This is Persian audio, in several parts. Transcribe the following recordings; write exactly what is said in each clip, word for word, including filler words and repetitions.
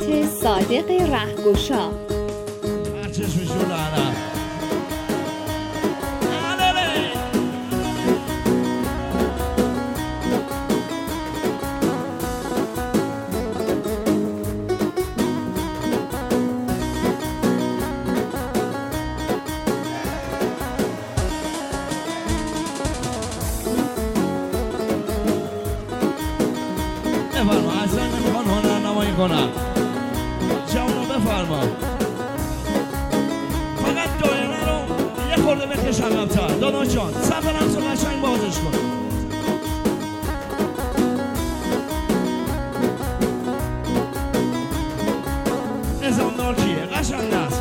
روایت صادق رهگشا. چشمشون لعنت. بفرما اصلا نمیخوان هنر نمایی کنن. جوانو بفرما فقط دایره رو یه خورده بکش عقب‌تر. داداش جان صف رمز رو قشنگ بازش کن. نظامدار کیه؟ قشنگ است.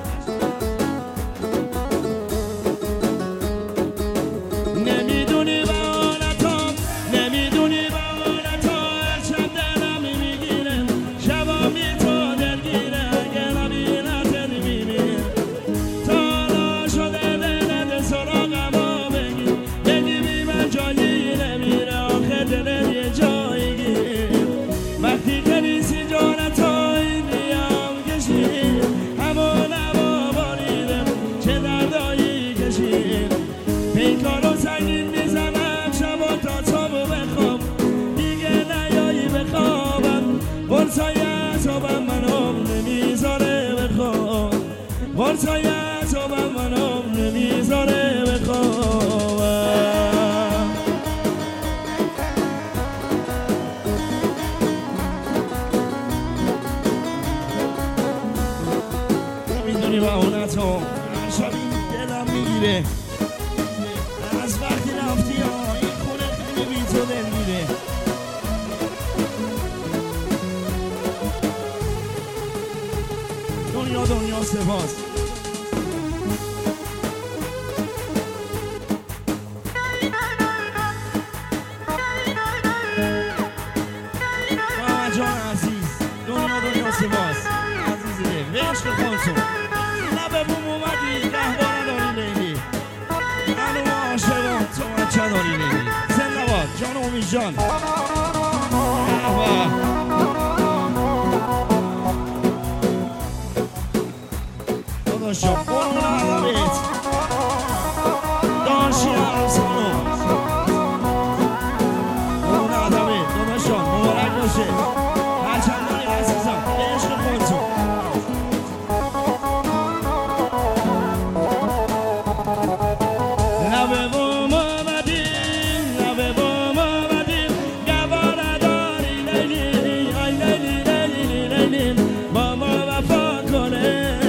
نمیدونی بهانتام نمیدونی بهانتام هرچند دلم میگیره شبا بی تو دلگیره اگه نبینت میمیره تا حالا شده دلت سراغمو بگی بگی بی من جایی نمیره آخه دلت یه جایی گیر وقتی که نیستی جانتای میام کشید همون هوا باریده چه دردایی کشید پیکارو سنگین میزنم شبا تا صبح بخواب دیگه نیایی بخوابم برسای صبحم منم نمیذاره بخواب برسای صبحم منم نمیذاره بخوابم نمیدونی بهانتم هر شب این دلم میگیره از وقتی رفتی ها این خونه خیلی بی تو دل میره دنیا دنیا سپاس محمد جان عزیز دنیا دنیا سپاس عزیز دل به عشق خودتون لبه بوم اومدی قهوه نداری لیلی هنوم عاشقم تو بچه داری لیلی زنده باد جان امید جان قهوه داداشم برون عدبیت داشی عروسانو برون عدبیت داداشم مبارک باشه هرچند داری عزیزم به عشق خودتون لبه بوم آمدیم لبه بوم آمدیم گواره داری لیلی آی لیلی لیلی لیلی با ما وفا کنه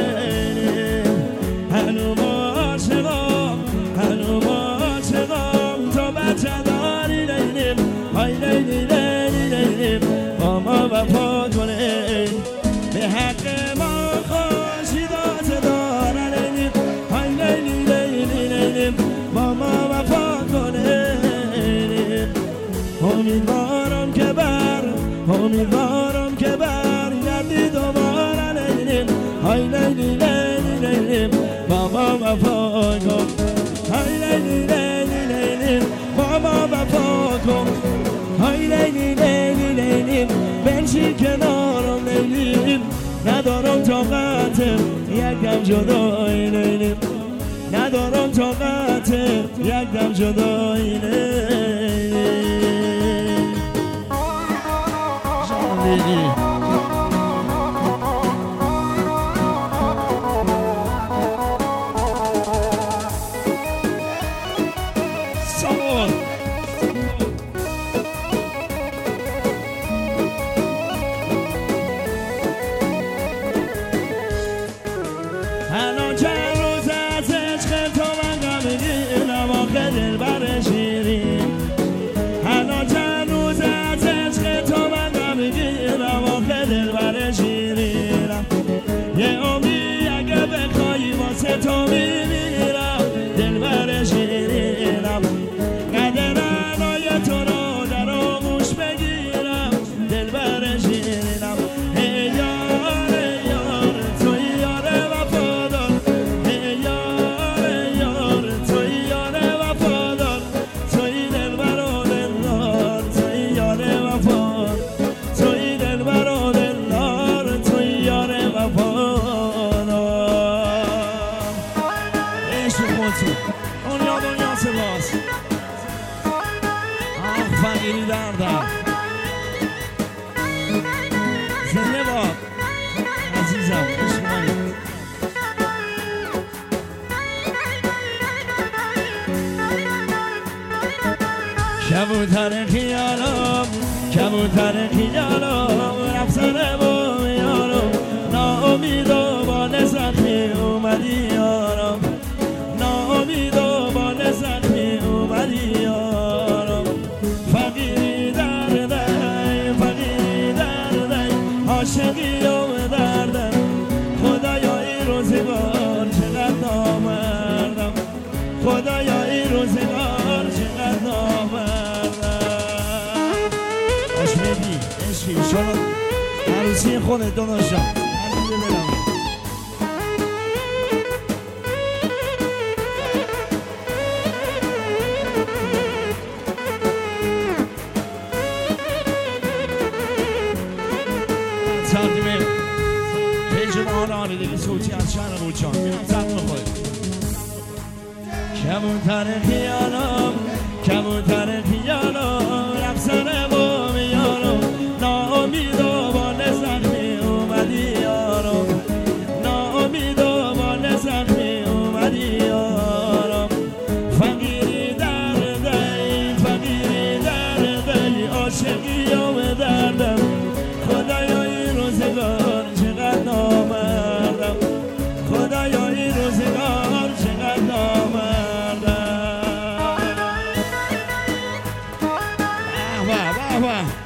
هنوم عاشقم هنوم عاشقم تو بچه داری لیلی آی لیلی لیلی لیلی با ما وفا کنه به حق ما خورشیدات داره لیلی آی لیلی لیلی لیلی با ما وفا کنه امیدوارم که بر امیدوارم که برگردی دوباره لیلی آی لیلی لیلی لیلی با ما وفا کن آی لیلی لیلی لیلی با ما وفا کن آی لیلی لیلی لیلی بنشی کنارم لیلی ندارم طاقت یکم جدایی لیلی ندارم طاقت یک دم جدایی لیلی جان لیلی سوال الان چند روز از عشق تو من غمگینم آخه دلبر شیرین فقیری دردم زنده باد عزیزم عشق منی کبوتر خیالم کبوتر خیالم افسانه با یارم ناامید و بال زخمی اومدی یارم ناامید و بال زخمی اومدی یارم فقیری دردی فقیری دردی عاشقی و دردم خدایا این روزگار چقدر نامردم خدایا این روزگار چقدر نامردم آشمدی عشقی شما عروسی خودت داداشم عزیز دلم تقدیم پیج ماهان دیگه صوتی از شهر بوچان میرم تقدیم خود کبوتر خیالم کبوتر خیالم افسانه با میارم ناامید و بال زخمی اومدی یارم ناامید و بال زخمی اومدی یارم فقیری دردی فقیری دردی عاشقی و دردم خدایا این روزگار چقدر نامردم خدایا این روزگار چقدر نامردم واه واه واه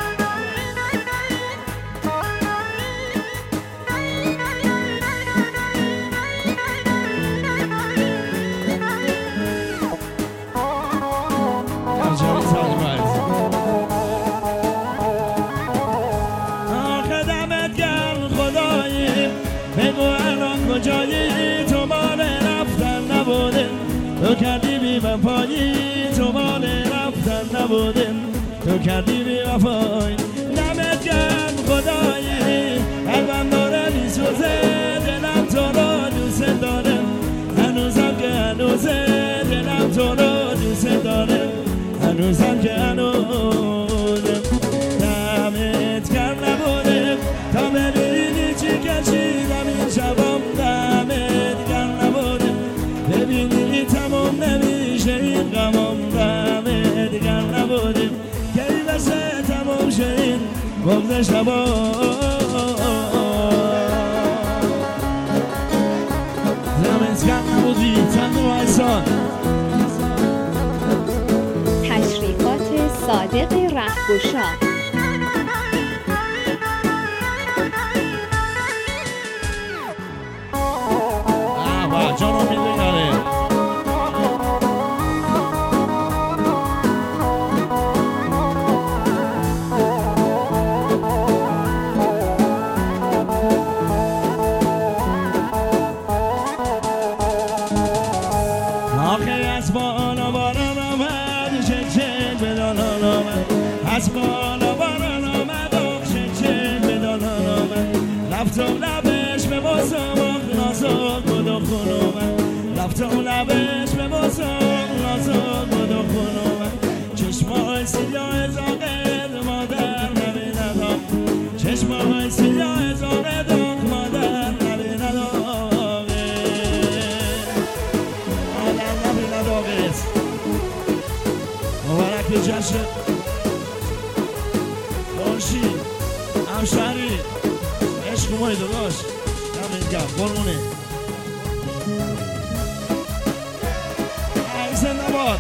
بگو الان کجایی تو مال رفتن نبوده تو کردی بی وفایی تو مال رفتن نبوده تو کردی بی وفایی دمت گرم خدایی قلبم داره میسوزه دلم تو رو دوست داره هنوزم که هنوزه دلم تو رو دوست داره هنوزم که هنوزه دمت گرم نبوده تا ببینی چی کشیدم این شبام دمت گرم نبوده ببینی تمام نمیشه این غمام دمت گرم نبوده کی بشه تمام شه این بغض شبا دمت گرم نبودی تن و احسان تشریفات صادق رهگشا جانو میدوناره آخه از بالا باران آمد چک چک به دانان آمد از بالا باران آمد چک چک به دانان آمد رفتم لبش به بازم نازک بود و خونومن رفتم لبش به بازم نازک بود و خونومن چشمای سیاه زاغر مادر نبیندم چشمای سیاه زاغر مادر نبیندم مادر نبیندم مبارک جشن باشی همشهری عشق مای داداش دمت گرم قربونه زنده باد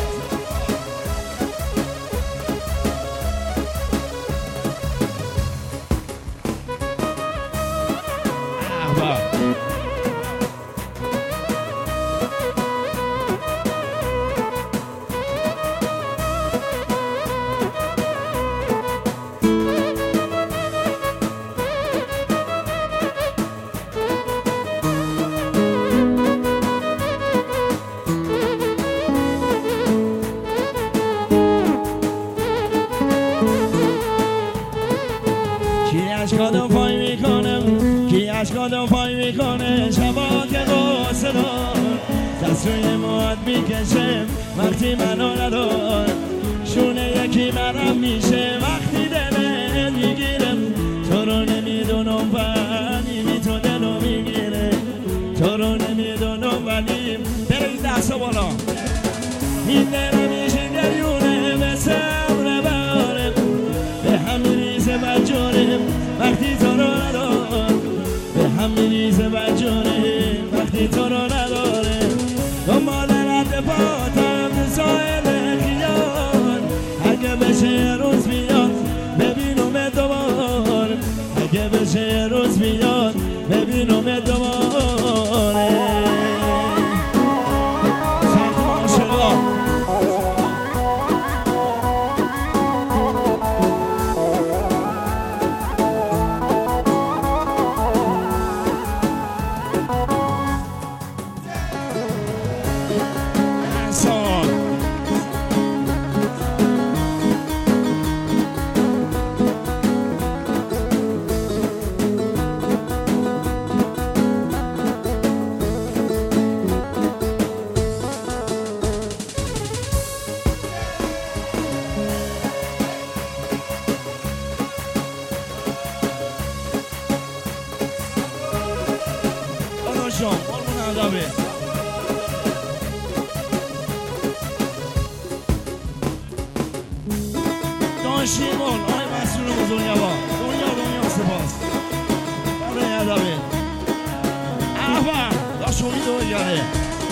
اشکادو پای میکنم کی اشکادو پای میکنه شبا که قصه دار دست روی مواد میکشم وقتی منو ندار شونه یکی بیمرم میشه وقتی دلت میگیرم تو رو نمیدونم ولی بی تو دلو میگیره تو رو نمیدونم ولی بره این دستا بالا این دل میشه گریونه به صبر باره به هم میریزه بجاره وقتی تو رو نداره به هم میریزه بجاره وقتی تو رو نداره دنبال رد پاتم تو سایل خیال اگه بشه روز بیاد ببینم دوباره اگه بشه روز بیاد ببینم دوباره سلام عاشقا شیمون آی مسئول بزرگوار دنیا دنیا سپاس برای ادبه احبا داشونی دنیاره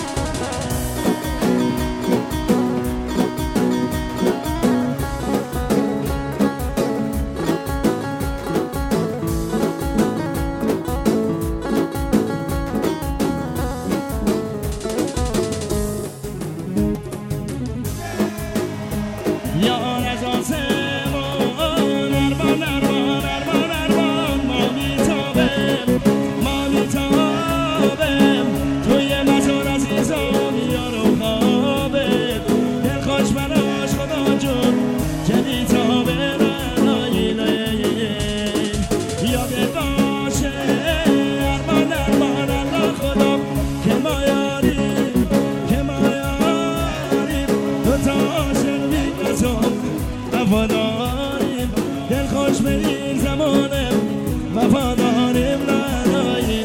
وفاداریم دل خوش به این زمانه وفاداریم لالای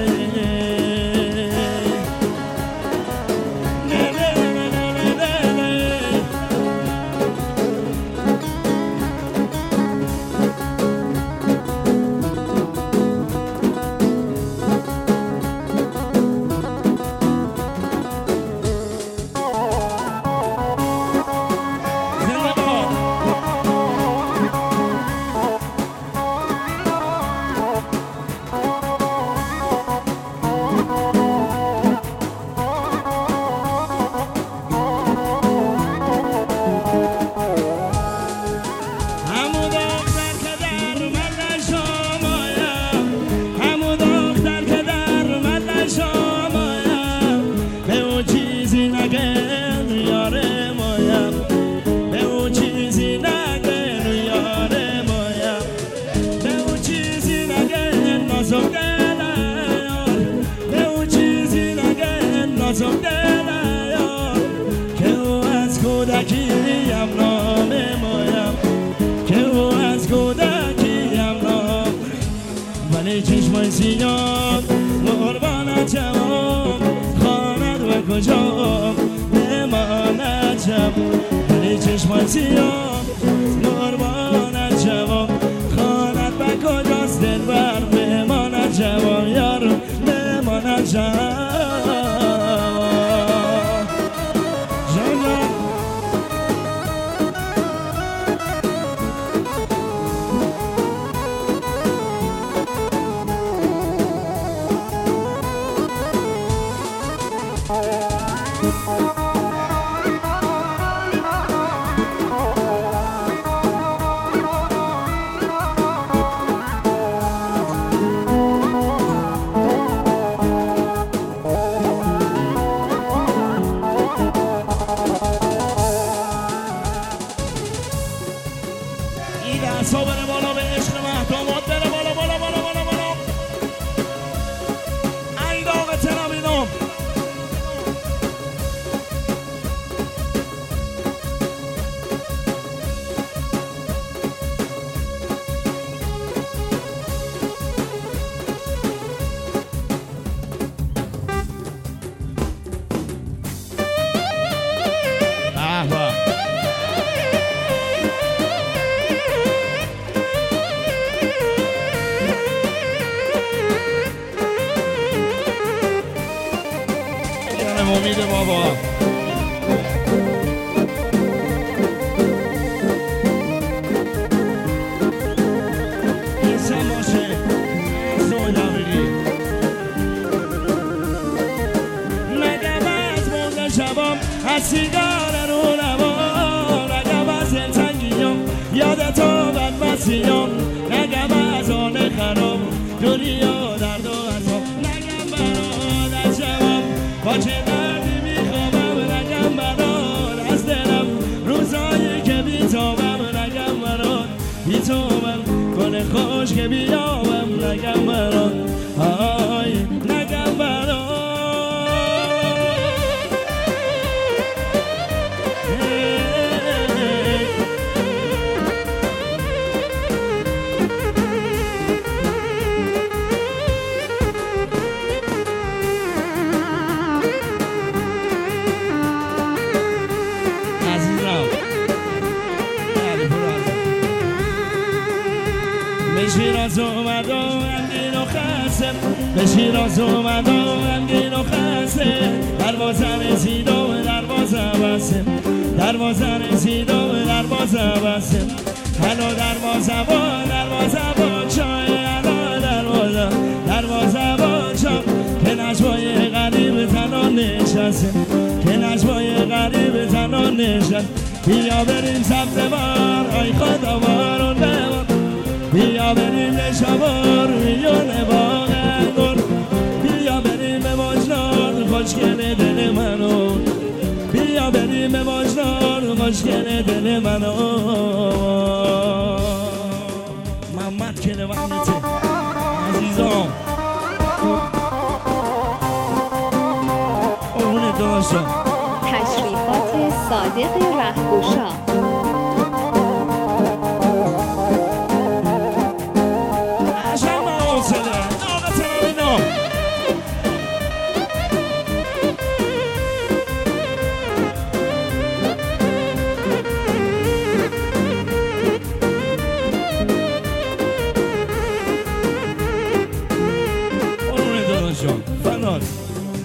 چشمای سیاه قربانت جواب خواند و کجا بماند جب ولی چشمای سیاه قربانت جواب خواند و کجاست دلبر بماند جواب یارو بماند جواب شیراز اومد و رنگین و خسته به شیراز اومد و رنگین و خسته دروازه رسید و دروازه بسته دروازه رسید و دروازه بسته هلو دروازه با دروازه با چای هلو دروازه دروازه با چای که نجوای غریب تنان نشسته که نجوای غریب تنان نشسته بیا بریم سبت بار آی خدا بارون ببار بیا بریم نشابار میونه باغ انگور بیا بریم به مجنان خوشگل دل منو بیا بریم به مجنان خوشگل دل منو محمد کلوانته عزیزان اون داشتم تشریفات صادق رهگشا فنان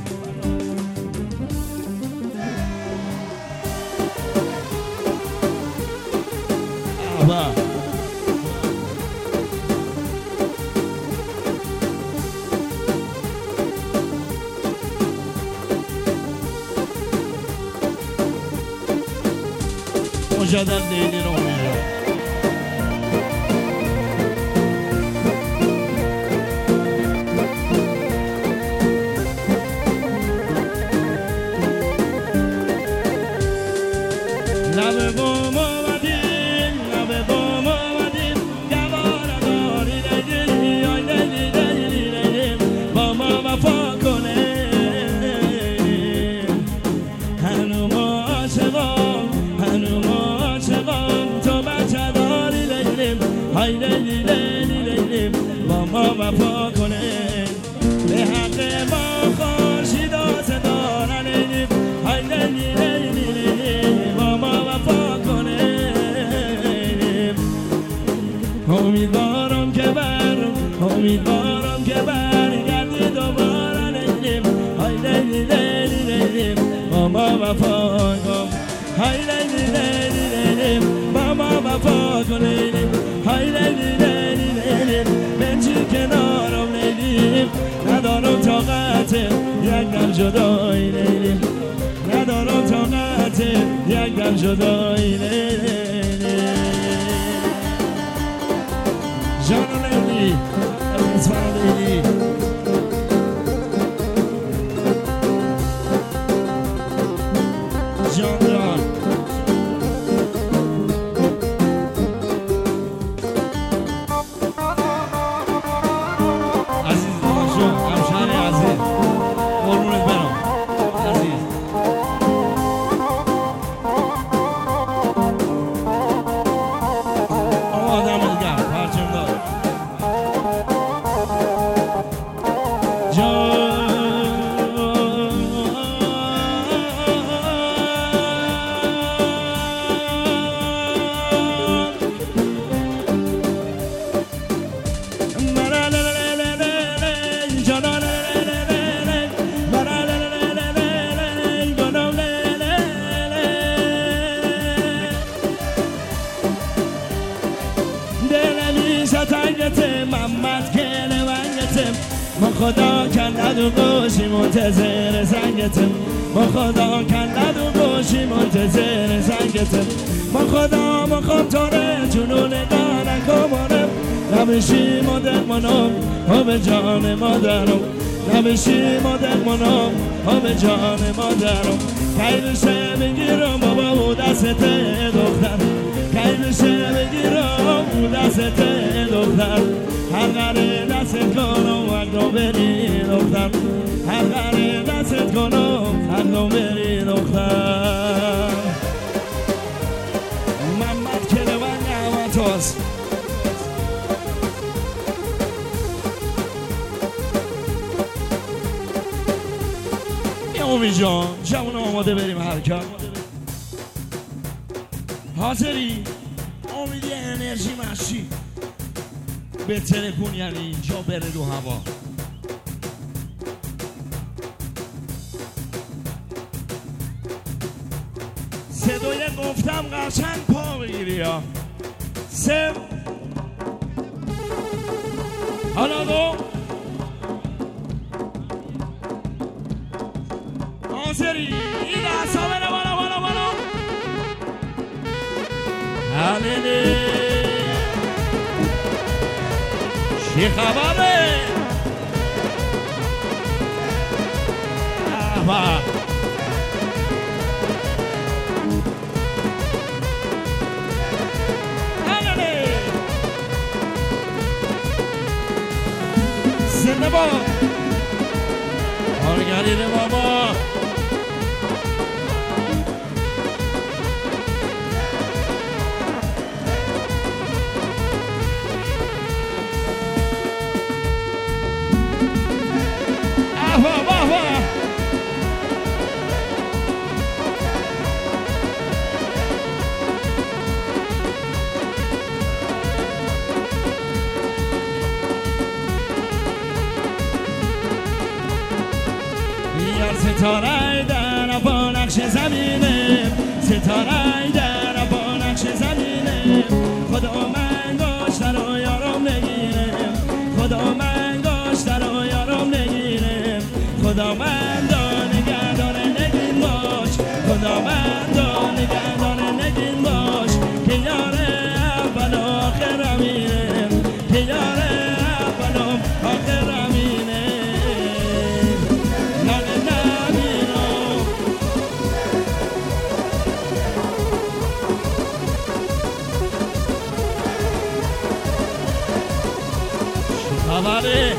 مجدد لیلی رو میرم لبه بوم آمدیم لبه بوم آمدیم گواره داری لیلی آی لیلی لیلی لیلی با ما وفا کنه هنو ما عاشقام هنو ما عاشقام تو بچه داری لیلی آی لیلی لیلی لیلی با ما وفا کنه به حق ما خورشیدا صدا لیلی آی لیلی لیلی لیلی با ما وفا کنه امیدوارم که بر امیدوارم که برگردی دوباره لیلی آی لیلی لیلی لیلی با ما وفا کن های لیلی لیلی لیلی با ما وفا کن لیلی های لیلی لیلی لیلی بنچی کنارم لیلی ندارم طاقت یک دم جدایی لیلی ندارم طاقت یک دم جدایی لیلی جان لیلی اسفر لیلی جان جان عزیز باشو همشهر عزیز قربونت برم عزیز آدم دیگر پرچم دار جان محمد کلوانگتم ما خدا کند و گوشی منتظر زنگتم ما خدا کند و گوشی منتظر زنگتم ما خدا مخوام تاره جنون دارن کمانم نبشی مادر منم ها به جان مادرم نبشی مادر منم ها به جان مادرم کی بشه بگیرم بابا او دست دختر کی بشه بگیرم او دست دختر هر قره دستت کنم هر دو بری دختر هر قره دستت کنم هر دو بری دختر محمد کلوان نعمت هست امید جان جمعون آماده بریم حرکت حاضری؟ امید یه انرژی مشی بتره کن یعنی اینجا بره دو هوا. صدای گفتم قشنگ پا بگیری ها. سه حالا دو آزری این اصلا بره بالا بالا بالا. حلیلی چی خبره؟ احبا حلیلی زنده با کارگرین بابا. ستاره در با نقش زمینه، ستاره در با نقش زمینه. خدا من گشتر و یارم نگیره، خدا من گشتر و یارم نگیره. خدا من نگهدار نگین باش، خدا من نگهدار نگین باش. که یار اول و آخر میره، که یار اول و آخر میره. خبره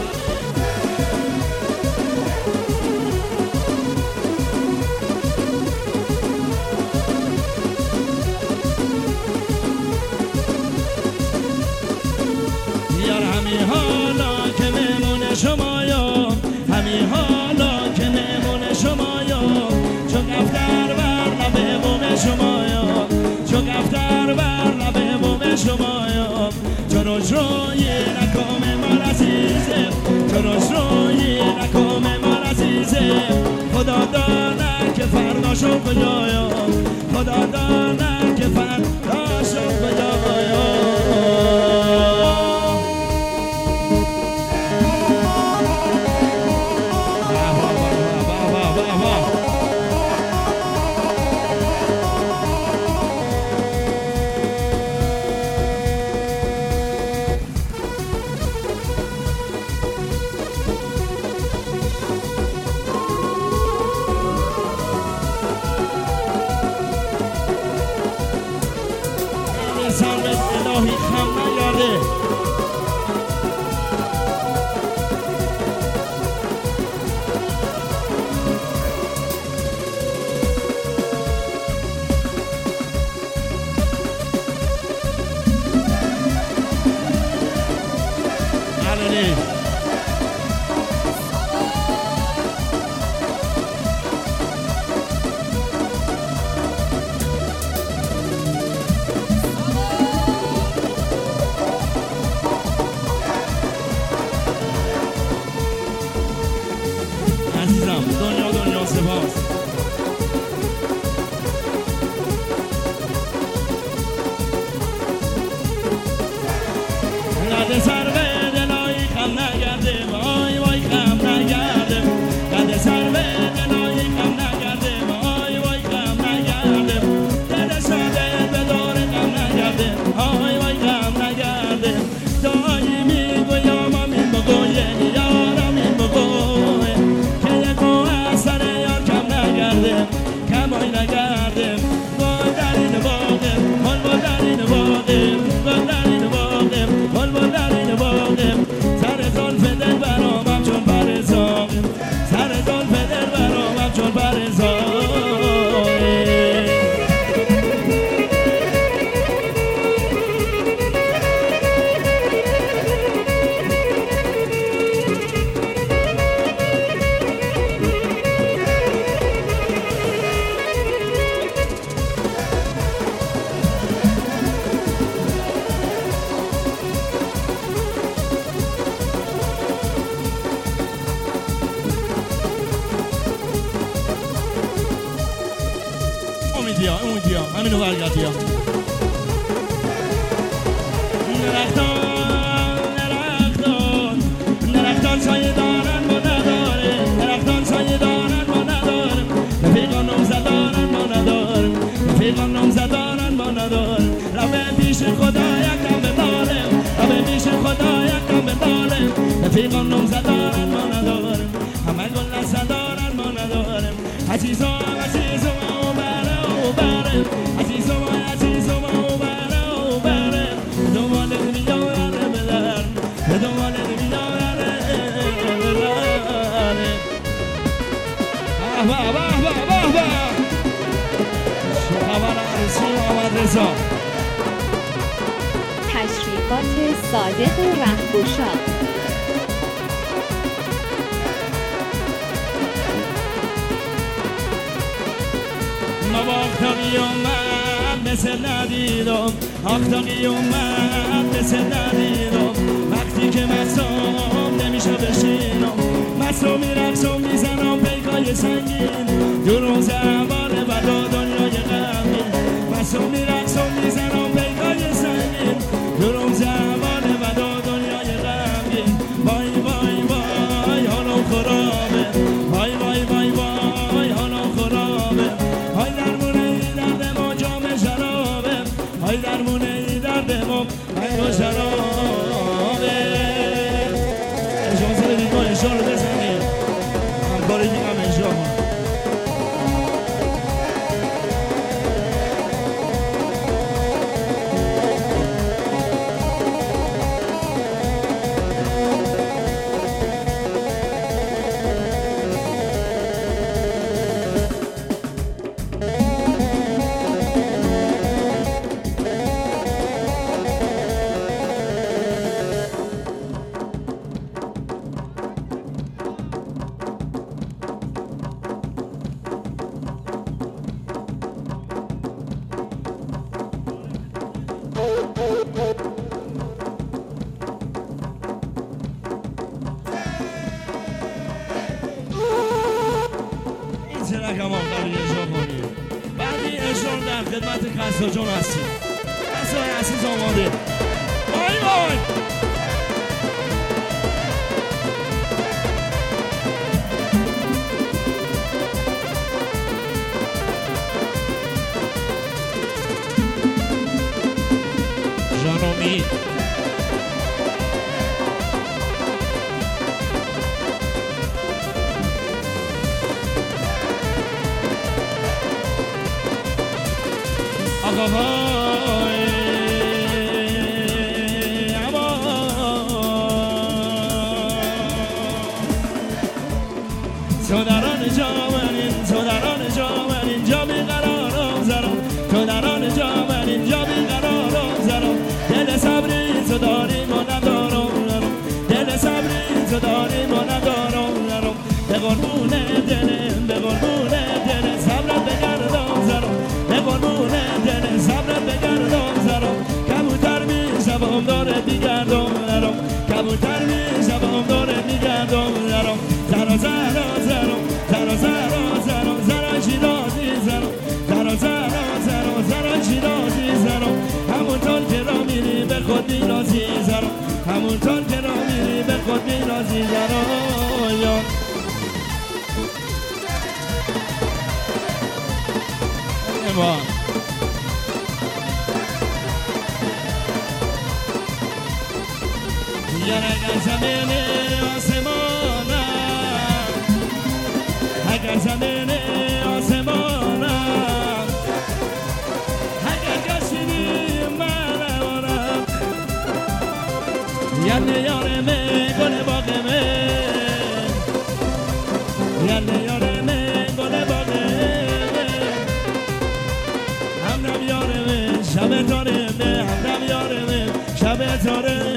یار همین حالا که میمونه شمایم، همین حالا که میمونه شمایم. چون گفتر بر لبه بوم شمایم، چون گفتر بر لبه بوم شمایم. چروش روی نکام ما عزیزه، چروش روی نکام ما عزیزه. خدا دانه که فرداشو کجایم، خدا دانه که فرداشو کجایم. سرت الهی خم نگرده. علیلی دنیا دنیا سپاس. قد سر به دلایی خم نگرده، وای وای خم نگرده. قد سر به دلایی خم نگرده، وای وای خم نگرده. قد سر به دور خم نگرده، وای وای خم نگرده. دایی میگویم آمین بگو یارم این بگو کمای نگردم. گل در این باغم، گل در این باغم، گل در این باغم، گل در این باغم. رفیقان نامزد دارن ما ندارم رو پیش خدا یکم ببارم رو پیش خدا یکم ببارم رفیقان نامزد دارن ما ندارم همه گل نزد دارن ما ندارم عزیزم عزیزم او بره او بره عزیزم عزیزم او بره او بره دنبال دنیا بره بدرم دنبال دنیا بره بدرم به به به به به شو خبر عروسی محمد رضا تشریفات صادق رهگشا آختاقی اومد مثل ندیدم آختاقی اومد مثل ندیدم وقتی که مصوم نمیشه بشینم مصوم میرقصم میزنم پیکای سنگین دو روز عباره و دو دنیای غمگین مصوم میرقصم میزنم پیکای سنگین دو روز عباره و دو دنیای غمگین وای وای وای حالم خرابه وای وای وای وای حالم خرابه های درمونه ای درد ما جام شرابه های درمونه ای درد ما های شرابه اجازه بدید ما اشاره رو بزنیم همکاری دیگه هم اجرا خدمت کسا جان هستیم کسای عزیز آماده وای وای جان امید آقا وای اما تو در آن جا من این تو در آن جا من اینجا بیقرارم زرم تو در آن جا من اینجا بیقرارم زرم دل صبری تو داری ما ندارم دل صبری تو داری ما ندارم زرم به قربون دلم به قربون دل صبرت بگردم زرم به قربون دل صبرت بگردم زرم کبوتر می شبم داره بیگردم زرم کبوتر می شبم داره بیگردم زرم زرا زرا زرم زرا زرا زرم زرا شیرازی زرم زرا زرا زرم زرا شیرازی زرم همونطور که را میری به خود میرازی زرم همونطور که را میری به خود میرازی زرم ایمان یار اگر زمین آسمانم اگر زمین آسمانم اگر کشیدی منم یعنی یارمه گل باغمه یعنی یارمه گل باغمه همرم یارمه شب تارمه همرم یارمه شب تارمه